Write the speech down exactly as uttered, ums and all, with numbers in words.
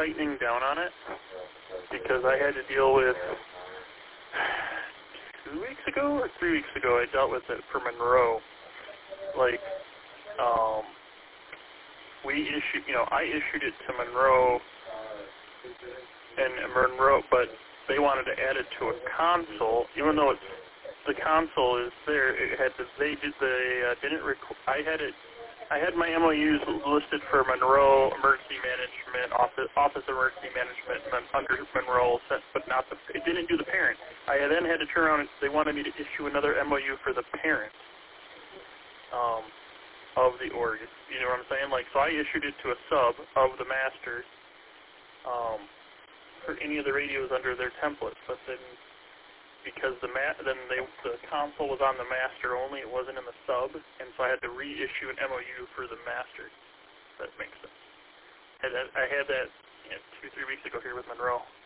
tightening down on it because I had to deal with, two weeks ago or three weeks ago, I dealt with it for Monroe. Like, um, we issued, you know, I issued it to Monroe, and Monroe, but they wanted to add it to a console, even though it's, the console is there, it had to, they did, they uh, didn't record, I had it, I had my M O Us listed for Monroe Emergency Management, Office, Office Emergency Management, and under Monroe, but not the, it didn't do the parent. I then had to turn around and they wanted me to issue another M O U for the parent um, of the org. You know what I'm saying? Like, so I issued it to a sub of the master um, for any of the radios under their template, but then because the ma- then they, the console was on the master only, it wasn't in the sub, and so I had to reissue an M O U for the master. If that makes sense. I had, I had that you know, two, three weeks ago here with Monroe.